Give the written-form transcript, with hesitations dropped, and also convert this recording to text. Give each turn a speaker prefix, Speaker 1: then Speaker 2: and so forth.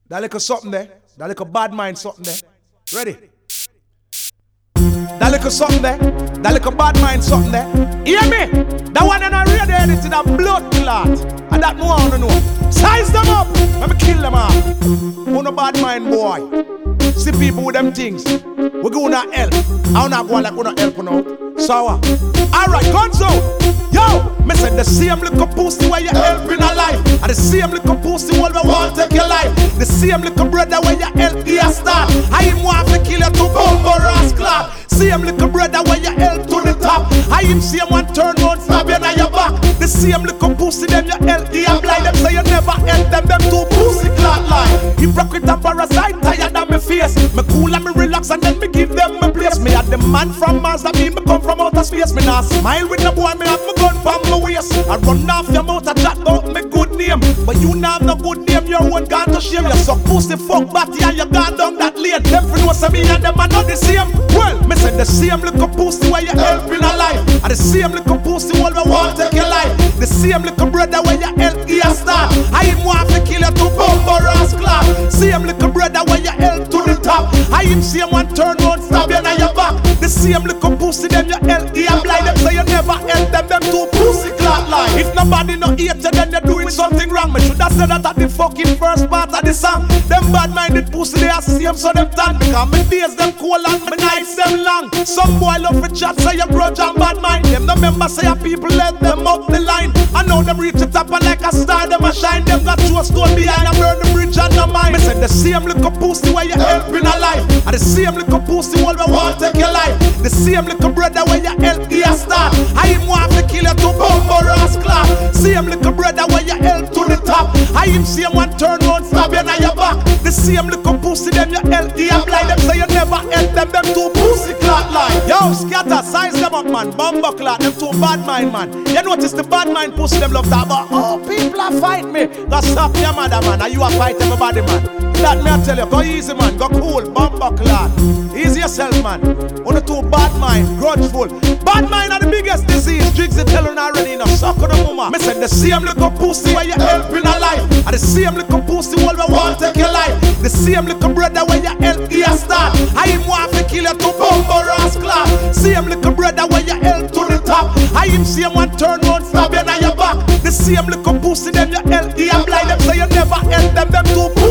Speaker 1: That little something there. That little bad mind something there. Ready? That little something there. That little bad mind something there. Hear me? That one in a radio edited a blood clot. And that no one know. Size them up. Let me kill them off. Who no bad mind boy. See people with them things. We gonna help. I don't go like we not help now. So alright, guns out. Yo, me said the same little pussy where you help in a life. And the same little pussy where we want to take your life. The same little brother where you help here start. I him want to kill you to bumper rascal. Same little brother where you help to the top. I him see one turn round stab you on your back. The same little pussy them you help here blind. Them say you never help them two pussy clot line. He broke with a parasite tired than me face. Me cool and me relax and then me give them my place. Me had the man from Mars that mean me come from outer space. Me not smile with the boy, me have my gun from my waist. I run off your mouth and chat about me good name. But you not have no good name, your one gone to shame. You suck pussy, fuck batty and you gone down that lane. Them for know say me and them are not the same. Well, me say the same little pussy where you help in a life. And the same little pussy where we want to take your life. The same little brother where you help here start. I him want to kill you to bumper rascal. Same little brother where you help to the top. I him see one turn round stab you on your back. The same little pussy them you help here blind. Them say you never help them two pussy clot line. If nobody no hate you then you're doing something wrong. Me should have said that at the fucking first part of the song. Them bad-minded pussy they are same so them tan. Because me days them cool and me nights them long. Some boy love for chat say you grudge and bad mind. Them no member say your people let them up the line. I know them reach the top and like a star them a shine. Them got two stone behind and burn the bridge and the mine. Me say the same little pussy where you help in a life. And the same little pussy where we want to take your life. The same little brother where you help here start. I him want to kill you to bumper rascal. Same little brother where you help to the top. I him see one turn round stab you on your back. The same little pussy them you help here blind. Them say you never help them two pussy clot line. Yo, scatter, size them up man, bumper clot, them two bad mind man. You notice the bad mind pussy them love that, but oh people a fight me. Go stop your mother man, and you a fight everybody man. That me I tell you, go easy man, go cool, bumper clot. Easy yourself man. On the two bad mind, grudgeful. Bad mind are the biggest disease. Jigs it telling already enough. Suck on the mama. Me said the same little pussy where you help in a life. And the same little pussy where we want to take your life. The same little brother where you help here start. I him want to kill you to bumper rascal. Same little brother where you help to the top. I him see one turn round stab you on your back. The same little pussy them you help here blind. Them say you never help them two pussy